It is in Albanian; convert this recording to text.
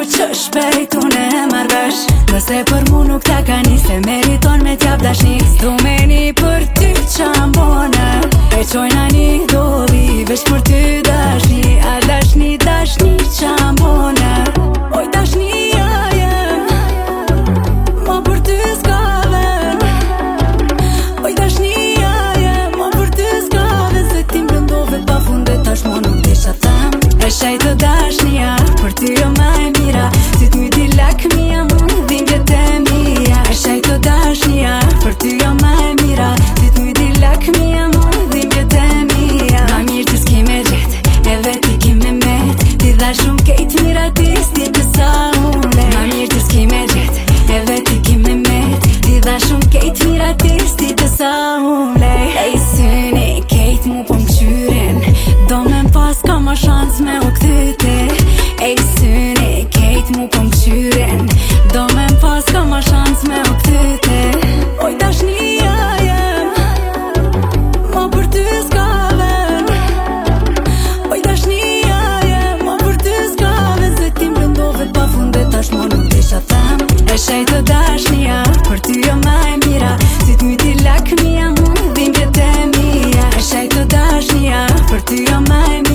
që shpejt unë e marrë vesh. Nëse për mu nuk ta ka nis, se meriton me t'jap dashni. Strumeni për ty qambone, e qojna një dobi vesh për ty dashni. A dashni, dashni qambone, oj dashnia jem, ma për ty s'ka ven. Oj dashnia jem, ma për ty s'ka ven. Se ti mbrëndove pa funde tash mo nuk disha tam. E shaj të dashnia, për ty jo ma e mira. Si t'mi di lakmia, mu dhimbjet e mija. E shaj të dashnia, për ty jo ma e mira. Si t'mi di lakmia, mu dhimbjet e mija. Ma mirë ti s'ki me gjet, e veti ki me met. Ti dha shumë kejt mira ti s'ti të sa une. Ma mirë ti s'ki me gjet, e veti ki me met. Ti dha shumë kejt mira ti s'ti të sa une. Ej syni, kejt mu po m'qyrin, do me m'pas ka ma shans me u këtyte. Ej syni, kejt mu po m'qyrin, do me m'pas ka ma shans me u këtyte. Oj dashnia jem, ma për ty s'ka ven. Oj dashnia jem, ma për ty s'ka ven. Se ti mbrëndove pa funde tash mo nuk disha them. E shej të dashnia, për ty jo ma e mira. Si t'mi ti lakmia, mu dhimbjet e mija. E shej të dashnia, për ty jo ma e mira.